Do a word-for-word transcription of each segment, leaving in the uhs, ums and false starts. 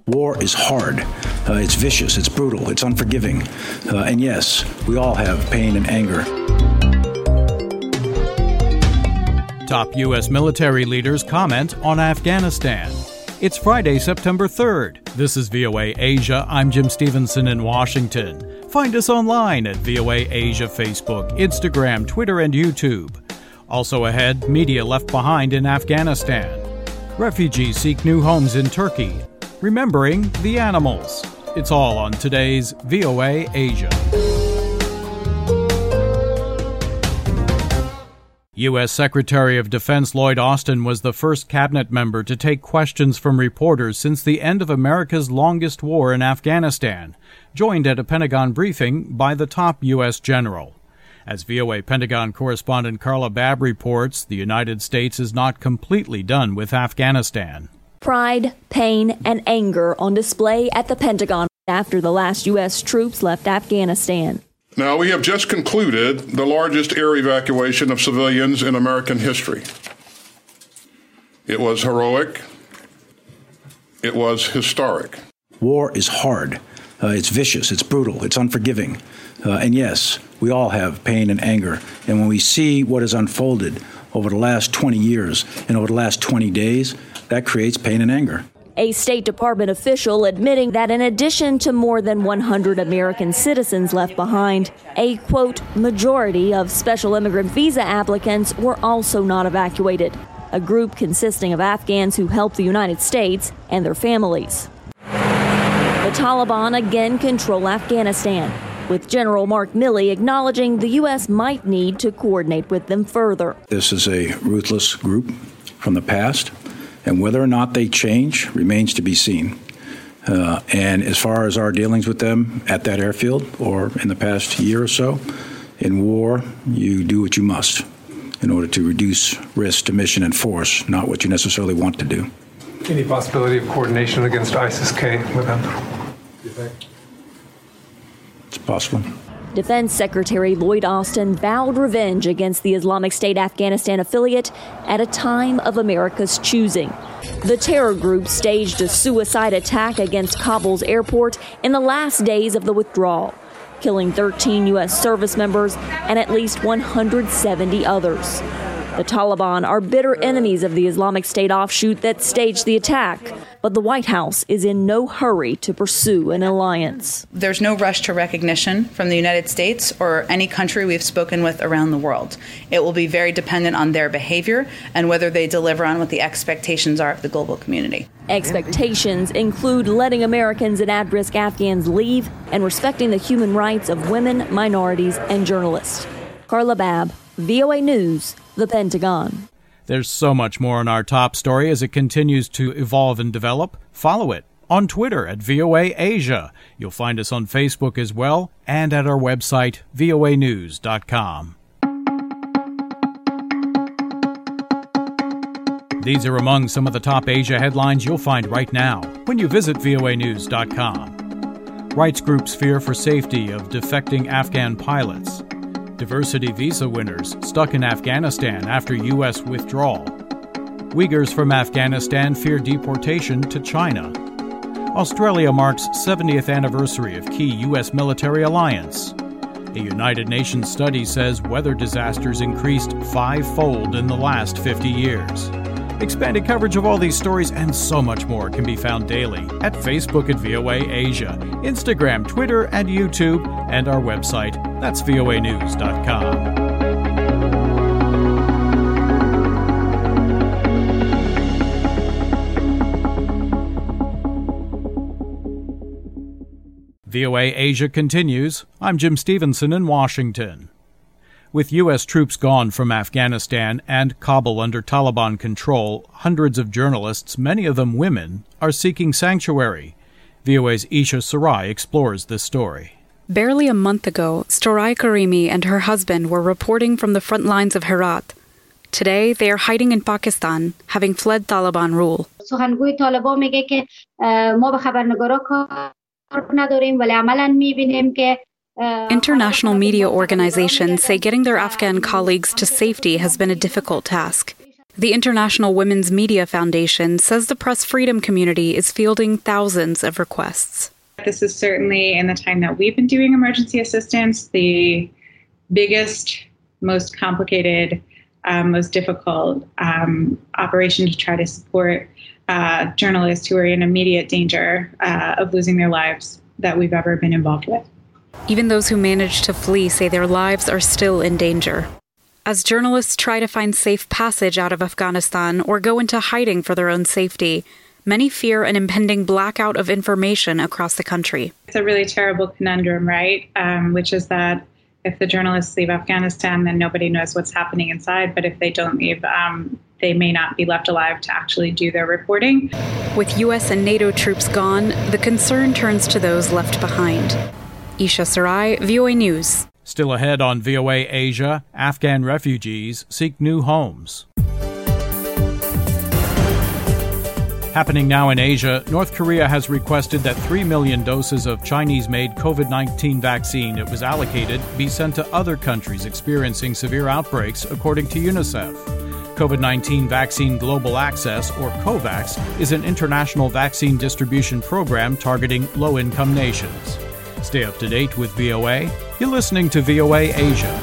War is hard. Uh, it's vicious. It's brutal. It's unforgiving. Uh, and yes, we all have pain and anger. Top U S military leaders comment on Afghanistan. It's Friday, September third. This is V O A Asia. I'm Jim Stevenson in Washington. Find us online at V O A Asia Facebook, Instagram, Twitter, and YouTube. Also ahead, media left behind in Afghanistan. Refugees seek new homes in Turkey. Remembering the animals. It's all on today's V O A Asia. U S Secretary of Defense Lloyd Austin was the first cabinet member to take questions from reporters since the end of America's longest war in Afghanistan, joined at a Pentagon briefing by the top U S general. As V O A Pentagon correspondent Carla Babb reports, the United States is not completely done with Afghanistan. Pride, pain, and anger on display at the Pentagon after the last U S troops left Afghanistan. Now, we have just concluded the largest air evacuation of civilians in American history. It was heroic. It was historic. War is hard. Uh, it's vicious. It's brutal. It's unforgiving. Uh, and yes, we all have pain and anger. And when we see what has unfolded over the last twenty years and over the last twenty days, that creates pain and anger. A State Department official admitting that in addition to more than one hundred American citizens left behind, a, quote, majority of special immigrant visa applicants were also not evacuated, a group consisting of Afghans who helped the United States and their families. The Taliban again control Afghanistan, with General Mark Milley acknowledging the U S might need to coordinate with them further. This is a ruthless group from the past. And whether or not they change remains to be seen. Uh, and as far as our dealings with them at that airfield or in the past year or so, in war, you do what you must in order to reduce risk to mission and force, not what you necessarily want to do. Any possibility of coordination against ISIS-K with them? Do you think? It's possible. Defense Secretary Lloyd Austin vowed revenge against the Islamic State Afghanistan affiliate at a time of America's choosing. The terror group staged a suicide attack against Kabul's airport in the last days of the withdrawal, killing thirteen U S service members and at least one hundred seventy others. The Taliban are bitter enemies of the Islamic State offshoot that staged the attack, but the White House is in no hurry to pursue an alliance. There's no rush to recognition from the United States or any country we've spoken with around the world. It will be very dependent on their behavior and whether they deliver on what the expectations are of the global community. Expectations include letting Americans and at-risk Afghans leave and respecting the human rights of women, minorities, and journalists. Carla Babb, V O A News, The Pentagon. There's so much more on our top story as it continues to evolve and develop. Follow it on Twitter at V O A Asia. You'll find us on Facebook as well and at our website, V O A news dot com. These are among some of the top Asia headlines you'll find right now when you visit V O A news dot com. Rights groups fear for safety of defecting Afghan pilots. Diversity visa winners stuck in Afghanistan after U S withdrawal. Uyghurs from Afghanistan fear deportation to China. Australia marks seventieth anniversary of key U S military alliance. A United Nations study says weather disasters increased five-fold in the last fifty years. Expanded coverage of all these stories and so much more can be found daily at Facebook at V O A Asia, Instagram, Twitter, and YouTube, and our website. That's V O A news dot com. V O A Asia continues. I'm Jim Stevenson in Washington. With U S troops gone from Afghanistan and Kabul under Taliban control, hundreds of journalists, many of them women, are seeking sanctuary. V O A's Isha Sarai explores this story. Barely a month ago, Storai Karimi and her husband were reporting from the front lines of Herat. Today, they are hiding in Pakistan, having fled Taliban rule. International media organizations say getting their Afghan colleagues to safety has been a difficult task. The International Women's Media Foundation says the press freedom community is fielding thousands of requests. This is certainly, in the time that we've been doing emergency assistance, the biggest, most complicated, um, most difficult um, operation to try to support uh, journalists who are in immediate danger uh, of losing their lives that we've ever been involved with. Even those who managed to flee say their lives are still in danger. As journalists try to find safe passage out of Afghanistan or go into hiding for their own safety, many fear an impending blackout of information across the country. It's a really terrible conundrum, right? Um, which is that if the journalists leave Afghanistan, then nobody knows what's happening inside. But if they don't leave, um, they may not be left alive to actually do their reporting. With U S and NATO troops gone, the concern turns to those left behind. Isha Sarai, V O A News. Still ahead on V O A Asia, Afghan refugees seek new homes. Happening now in Asia, North Korea has requested that three million doses of Chinese-made COVID nineteen vaccine it was allocated be sent to other countries experiencing severe outbreaks, according to UNICEF. COVID nineteen Vaccine Global Access, or COVAX, is an international vaccine distribution program targeting low-income nations. Stay up to date with V O A. You're listening to V O A Asia.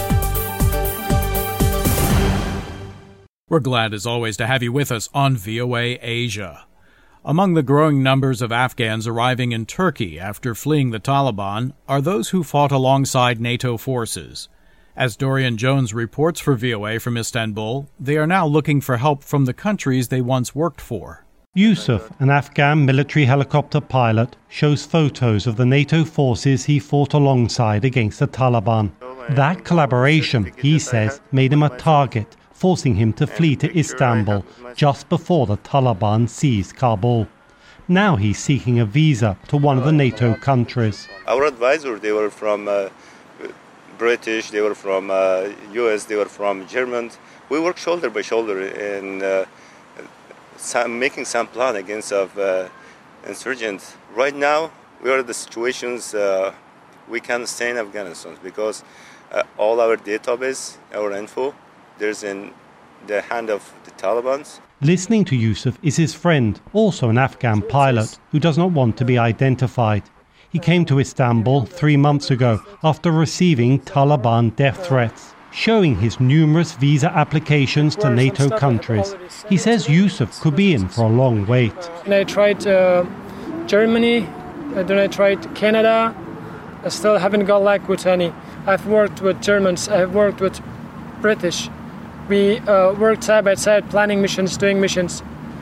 We're glad, as always, to have you with us on V O A Asia. Among the growing numbers of Afghans arriving in Turkey after fleeing the Taliban are those who fought alongside NATO forces. As Dorian Jones reports for V O A from Istanbul, they are now looking for help from the countries they once worked for. Yusuf, an Afghan military helicopter pilot, shows photos of the NATO forces he fought alongside against the Taliban. That collaboration, he says, made him a target, forcing him to flee to Istanbul just before the Taliban seized Kabul. Now he's seeking a visa to one of the NATO countries. Our advisors, they were from uh, British, they were from uh, U S, they were from German. We work shoulder by shoulder in uh, some, making some plan against of uh, insurgents. Right now, we are in the situations uh, we can stay in Afghanistan because uh, all our database, our info, there's in the hand of the Taliban. Listening to Yusuf is his friend, also an Afghan pilot, who does not want to be identified. He came to Istanbul three months ago after receiving Taliban death threats. Showing his numerous visa applications to NATO countries, he says Yusuf could be in for a long wait. And I tried uh, Germany, and then I tried Canada. I still haven't got luck with any. I've worked with Germans, I've worked with British. We uh, worked side by side, planning missions, doing missions.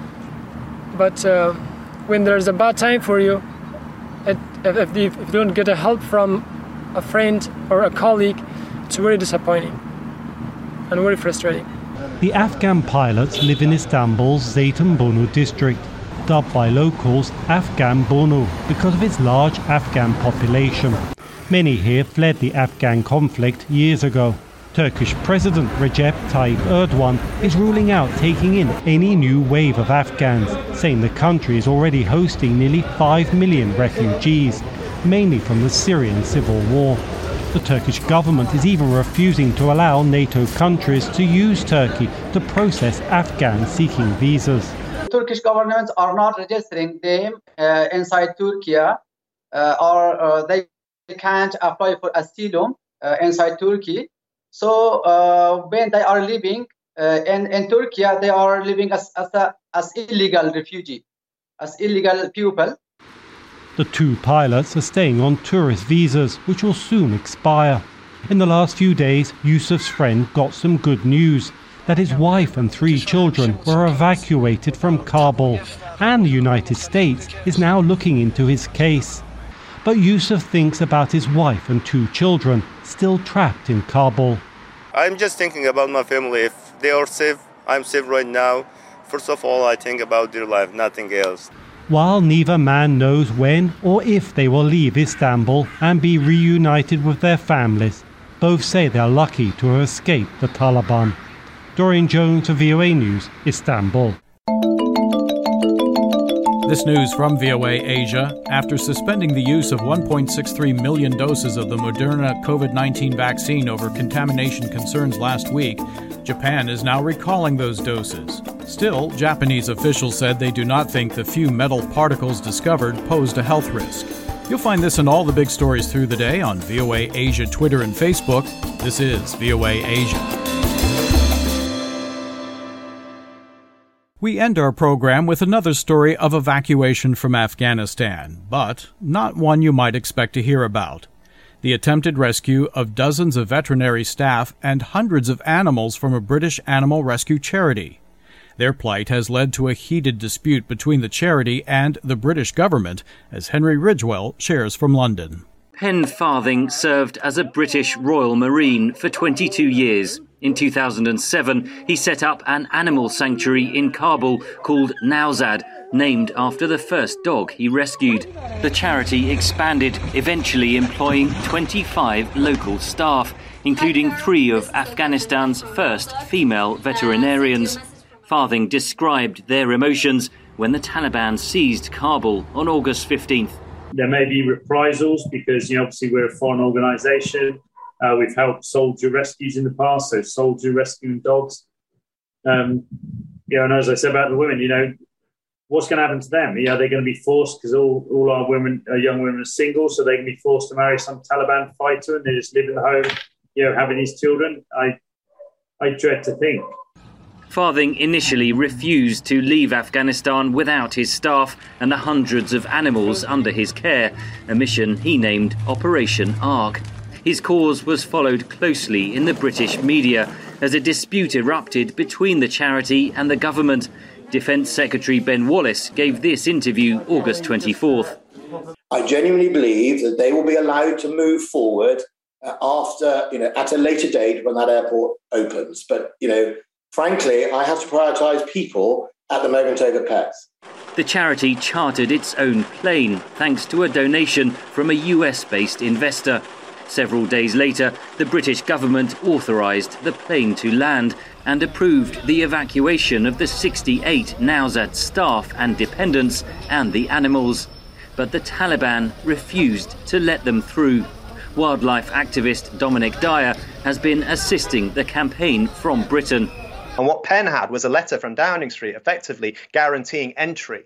But uh, when there's a bad time for you, it, if, if, you, if you don't get a help from a friend or a colleague, it's very disappointing and very frustrating. The Afghan pilots live in Istanbul's Zeytinburnu district, dubbed by locals Afghan Burnu because of its large Afghan population. Many here fled the Afghan conflict years ago. Turkish President Recep Tayyip Erdogan is ruling out taking in any new wave of Afghans, saying the country is already hosting nearly five million refugees, mainly from the Syrian civil war. The Turkish government is even refusing to allow NATO countries to use Turkey to process Afghans seeking visas. Turkish governments are not registering them uh, inside Turkey, uh, or uh, they can't apply for asylum uh, inside Turkey. So uh, when they are living uh, in, in Turkey, they are living as as, a, as illegal refugee, as illegal people. The two pilots are staying on tourist visas, which will soon expire. In the last few days, Yusuf's friend got some good news, that his wife and three children were evacuated from Kabul, and the United States is now looking into his case. But Yusuf thinks about his wife and two children, still trapped in Kabul. I'm just thinking about my family. If they are safe, I'm safe right now. First of all, I think about their life, nothing else. While neither man knows when or if they will leave Istanbul and be reunited with their families, both say they are lucky to have escaped the Taliban. Dorian Jones for V O A News, Istanbul. This news from V O A Asia. After suspending the use of one point six three million doses of the Moderna COVID nineteen vaccine over contamination concerns last week, Japan is now recalling those doses. Still, Japanese officials said they do not think the few metal particles discovered posed a health risk. You'll find this and all the big stories through the day on V O A Asia Twitter and Facebook. This is V O A Asia. We end our program with another story of evacuation from Afghanistan, but not one you might expect to hear about. The attempted rescue of dozens of veterinary staff and hundreds of animals from a British animal rescue charity. Their plight has led to a heated dispute between the charity and the British government, as Henry Ridgwell shares from London. Pen Farthing served as a British Royal Marine for twenty-two years. In two thousand seven, he set up an animal sanctuary in Kabul called Nowzad, named after the first dog he rescued. The charity expanded, eventually employing twenty-five local staff, including three of Afghanistan's first female veterinarians. Farthing described their emotions when the Taliban seized Kabul on August fifteenth. There may be reprisals because, you know, obviously we're a foreign organisation. Uh, we've helped soldier rescues in the past, so soldier rescuing dogs. Um, you know, and as I said about the women, you know, what's going to happen to them? Yeah, they're going to be forced, because all, all our women, uh, young women are single, so they're going to be forced to marry some Taliban fighter and they just live in the home, you know, having these children. I, I dread to think. Farthing initially refused to leave Afghanistan without his staff and the hundreds of animals under his care, a mission he named Operation Ark. His cause was followed closely in the British media as a dispute erupted between the charity and the government. Defence Secretary Ben Wallace gave this interview August twenty-fourth. I genuinely believe that they will be allowed to move forward uh, after, you know, at a later date when that airport opens. But, you know, frankly, I have to prioritise people at the moment over pets. The charity chartered its own plane thanks to a donation from a U S-based investor. Several days later, the British government authorised the plane to land and approved the evacuation of the sixty-eight Nowzad staff and dependents and the animals. But the Taliban refused to let them through. Wildlife activist Dominic Dyer has been assisting the campaign from Britain. And what Penn had was a letter from Downing Street effectively guaranteeing entry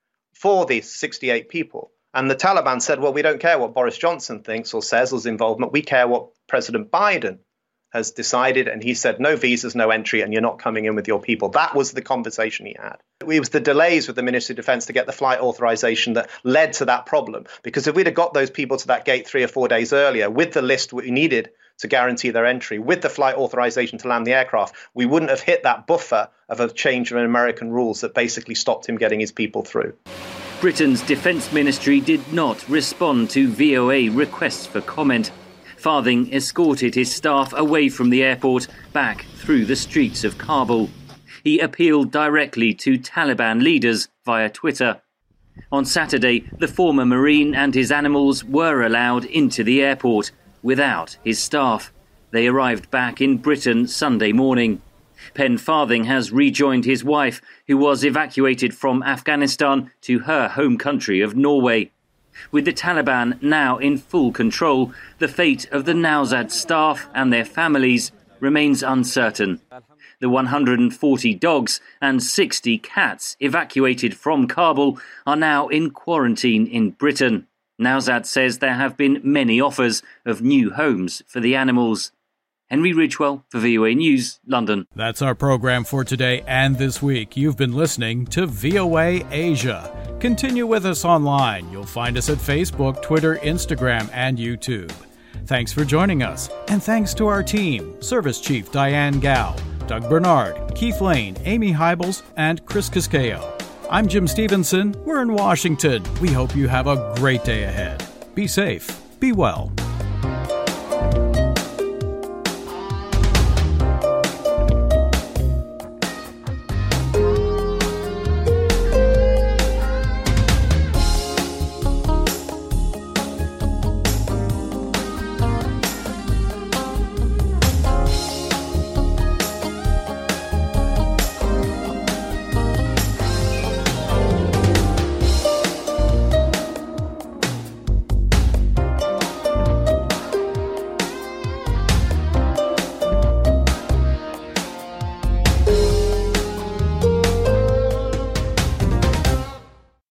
for these sixty-eight people. And the Taliban said, well, we don't care what Boris Johnson thinks or says or his involvement. We care what President Biden has decided. And he said, no visas, no entry, and you're not coming in with your people. That was the conversation he had. It was the delays with the Ministry of Defence to get the flight authorisation that led to that problem. Because if we'd have got those people to that gate three or four days earlier with the list we needed to guarantee their entry, with the flight authorisation to land the aircraft, we wouldn't have hit that buffer of a change of American rules that basically stopped him getting his people through. Britain's Defence Ministry did not respond to V O A requests for comment. Farthing escorted his staff away from the airport back through the streets of Kabul. He appealed directly to Taliban leaders via Twitter. On Saturday, the former Marine and his animals were allowed into the airport without his staff. They arrived back in Britain Sunday morning. Pen Farthing has rejoined his wife, who was evacuated from Afghanistan to her home country of Norway. With the Taliban now in full control, the fate of the Nowzad staff and their families remains uncertain. The one hundred forty dogs and sixty cats evacuated from Kabul are now in quarantine in Britain. Nowzad says there have been many offers of new homes for the animals. Henry Ridgwell for V O A News, London. That's our program for today and this week. You've been listening to V O A Asia. Continue with us online. You'll find us at Facebook, Twitter, Instagram, and YouTube. Thanks for joining us. And thanks to our team, Service Chief Diane Gao, Doug Bernard, Keith Lane, Amy Hybels, and Chris Casquejo. I'm Jim Stevenson. We're in Washington. We hope you have a great day ahead. Be safe. Be well.